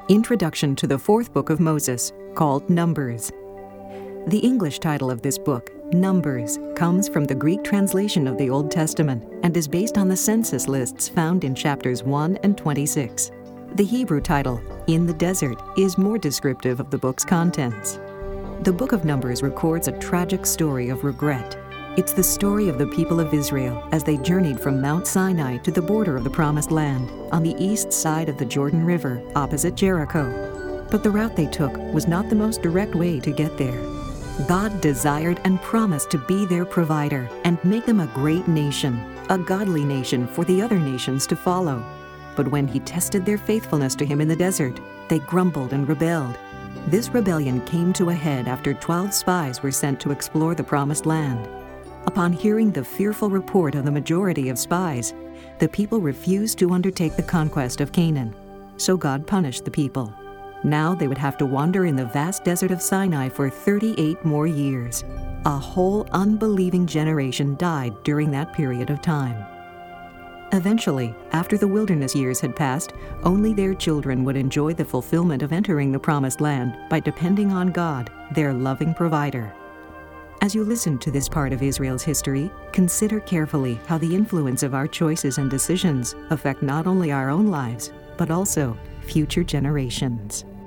Introduction to the fourth book of Moses, called Numbers. The English title of this book, Numbers, comes from the Greek translation of the Old Testament and is based on the census lists found in chapters 1 and 26. The Hebrew title, In the Desert, is more descriptive of the book's contents. The book of Numbers records a tragic story of regret. It's the story of the people of Israel as they journeyed from Mount Sinai to the border of the Promised Land, on the east side of the Jordan River, opposite Jericho. But the route they took was not the most direct way to get there. God desired and promised to be their provider and make them a great nation, a godly nation for the other nations to follow. But when He tested their faithfulness to Him in the desert, they grumbled and rebelled. This rebellion came to a head after 12 spies were sent to explore the Promised Land. Upon hearing the fearful report of the majority of spies, the people refused to undertake the conquest of Canaan. So God punished the people. Now they would have to wander in the vast desert of Sinai for 38 more years. A whole unbelieving generation died during that period of time. Eventually, after the wilderness years had passed, only their children would enjoy the fulfillment of entering the Promised Land by depending on God, their loving provider. As you listen to this part of Israel's history, consider carefully how the influence of our choices and decisions affect not only our own lives, but also future generations.